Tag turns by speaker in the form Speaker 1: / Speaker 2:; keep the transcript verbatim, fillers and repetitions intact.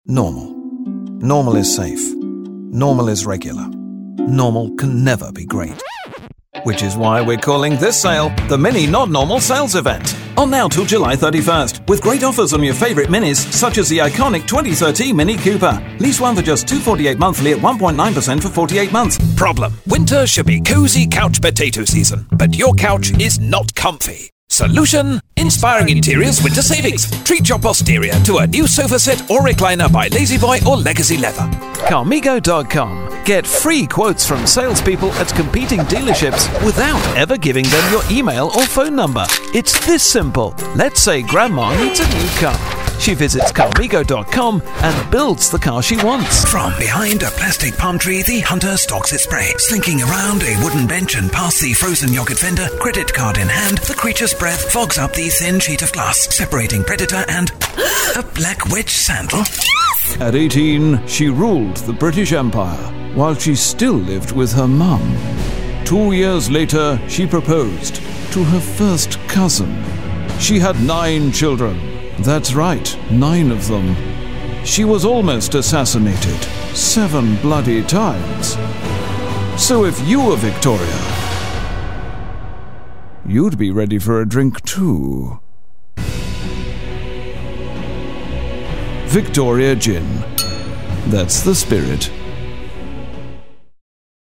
Speaker 1: Normal. Normal is safe. Normal is regular. Normal can never be great. Which is why we're calling this sale the Mini Not Normal Sales Event. On now till July thirty-first, with great offers on your favourite minis, such as the iconic twenty thirteen Mini Cooper. Lease one for just two hundred forty-eight monthly at one point nine percent for forty-eight months.
Speaker 2: Problem. Winter should be cosy couch potato season, but your couch is not comfy. Solution. Inspiring Interiors Winter Savings. Treat your posterior to a new sofa set or recliner by La-Z-Boy or Legacy Leather.
Speaker 1: Carmigo dot com. Get free quotes from salespeople at competing dealerships without ever giving them your email or phone number. It's this simple. Let's say Grandma needs a new car. She visits Carmigo dot com and builds the car she wants.
Speaker 2: From behind a plastic palm tree, the hunter stalks its prey. Slinking around a wooden bench and past the frozen yogurt vendor, credit card in hand, the creature's breath fogs up the thin sheet of glass, separating predator and a black witch sandal.
Speaker 1: At eighteen, she ruled the British Empire while she still lived with her mum. Two years later, she proposed to her first cousin. She had nine children. That's right, nine of them. She was almost assassinated seven bloody times. So if you were Victoria, you'd be ready for a drink too. Victoria Gin. That's the spirit.